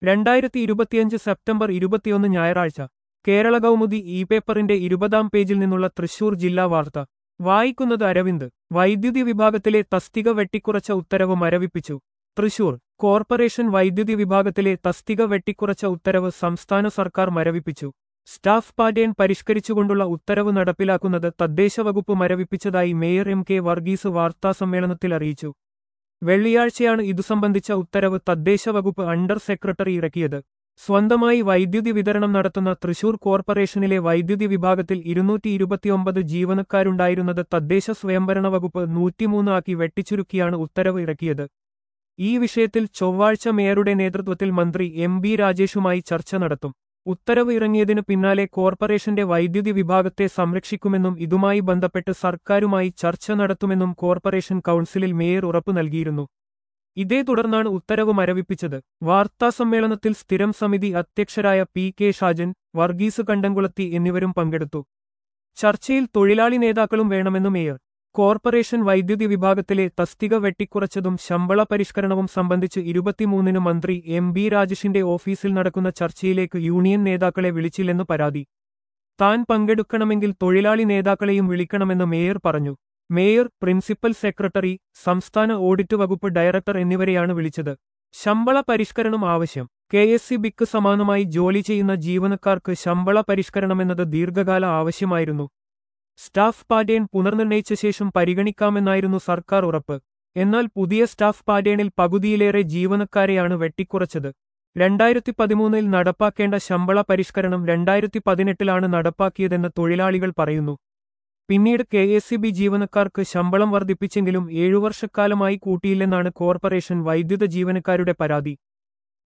2025 September 21 ഞായറാഴ്ച Kerala Kaumudi E പേപ്പറിന്റെ 20-ാം പേജിൽ നിന്നുള്ള തൃശൂർ ജില്ലാ വാർത്ത വായിക്കുന്നത് അരവിന്ദ്. വൈദ്യുതി വിഭാഗത്തിലെ തസ്തിക വെട്ടിക്കുറച്ച ഉത്തരവ് മരവിപ്പിച്ചു. തൃശൂർ കോർപ്പറേഷൻ വൈദ്യുതി വിഭാഗത്തിലെ തസ്തിക വെട്ടിക്കുറച്ച ഉത്തരവ് സംസ്ഥാന സർക്കാർ മരവിപ്പിച്ചു. സ്റ്റാഫ് പാറ്റേൺ പരിഷ്കരിച്ചുകൊണ്ടുള്ള ഉത്തരവ് നടപ്പിലാക്കുന്നത് തദ്ദേശ വകുപ്പ് മരവിപ്പിച്ചതായി മേയർ എം കെ വർഗീസ് വാർത്താസമ്മേളനത്തിൽ അറിയിച്ചു. വെള്ളിയാഴ്ചയാണ് ഇതു സംബന്ധിച്ച ഉത്തരവ് തദ്ദേശ വകുപ്പ് അണ്ടർ സെക്രട്ടറി ഇറക്കിയത്. സ്വന്തമായി വൈദ്യുതി വിതരണം നടത്തുന്ന തൃശൂർ കോർപ്പറേഷനിലെ വൈദ്യുതി വിഭാഗത്തിൽ 229 ജീവനക്കാരുണ്ടായിരുന്നത് തദ്ദേശ സ്വയംഭരണ വകുപ്പ് 103 ആക്കി വെട്ടിച്ചുരുക്കിയാണ് ഉത്തരവ് ഇറക്കിയത്. ഈ വിഷയത്തിൽ ചൊവ്വാഴ്ച മേയറുടെ നേതൃത്വത്തിൽ മന്ത്രി എം ബി രാജേഷുമായി ചർച്ച നടത്തും. ഉത്തരവ് ഇറങ്ങിയതിനു പിന്നാലെ കോർപ്പറേഷന്റെ വൈദ്യുതി വിഭാഗത്തെ സംരക്ഷിക്കുമെന്നും ഇതുമായി ബന്ധപ്പെട്ട് സർക്കാരുമായി ചർച്ച നടത്തുമെന്നും കോർപ്പറേഷൻ കൗൺസിലിൽ മേയർ ഉറപ്പു നൽകിയിരുന്നു. ഇതേ തുടർന്നാണ് ഉത്തരവ് മരവിപ്പിച്ചത്. വാർത്താസമ്മേളനത്തിൽ സ്ഥിരം സമിതി അധ്യക്ഷരായ പി കെ ഷാജൻ, വർഗീസ് കണ്ടംകുളത്തി എന്നിവരും പങ്കെടുത്തു. ചർച്ചയിൽ തൊഴിലാളി നേതാക്കളും വേണമെന്നു മേയർ. കോർപ്പറേഷൻ വൈദ്യുതി വിഭാഗത്തിലെ തസ്തിക വെട്ടിക്കുറച്ചതും ശമ്പള പരിഷ്കരണവും സംബന്ധിച്ച് 23-ന് മന്ത്രി എം ബി രാജേഷിന്റെ ഓഫീസിൽ നടക്കുന്ന ചർച്ചയിലേക്ക് യൂണിയൻ നേതാക്കളെ വിളിച്ചില്ലെന്ന് പരാതി. താൻ പങ്കെടുക്കണമെങ്കിൽ തൊഴിലാളി നേതാക്കളെയും വിളിക്കണമെന്ന് മേയർ പറഞ്ഞു. മേയർ, പ്രിൻസിപ്പൽ സെക്രട്ടറി, സംസ്ഥാന ഓഡിറ്റ് വകുപ്പ് ഡയറക്ടർ എന്നിവരെയാണ് വിളിച്ചത്. ശമ്പള പരിഷ്കരണം ആവശ്യം. കെഎസ്ഇബിക്ക് സമാനമായി ജോലി ചെയ്യുന്ന ജീവനക്കാർക്ക് ശമ്പള പരിഷ്കരണമെന്നത് ദീർഘകാല ആവശ്യമായിരുന്നു. സ്റ്റാഫ് പാറ്റേൺ പുനർനിർണയിച്ച ശേഷം പരിഗണിക്കാമെന്നായിരുന്നു സർക്കാർ ഉറപ്പ്. എന്നാൽ പുതിയ സ്റ്റാഫ് പാറ്റേണിൽ പകുതിയിലേറെ ജീവനക്കാരെയാണ് വെട്ടിക്കുറച്ചത്. 2013-ൽ നടപ്പാക്കേണ്ട ശമ്പള പരിഷ്കരണം 2018-ലാണ് നടപ്പാക്കിയതെന്ന് തൊഴിലാളികൾ പറയുന്നു. പിന്നീട് കെഎസ്ഇബി ജീവനക്കാർക്ക് ശമ്പളം വർദ്ധിപ്പിച്ചെങ്കിലും 7 വർഷക്കാലമായി കൂട്ടിയില്ലെന്നാണ് കോർപ്പറേഷൻ വൈദ്യുത ജീവനക്കാരുടെ പരാതി.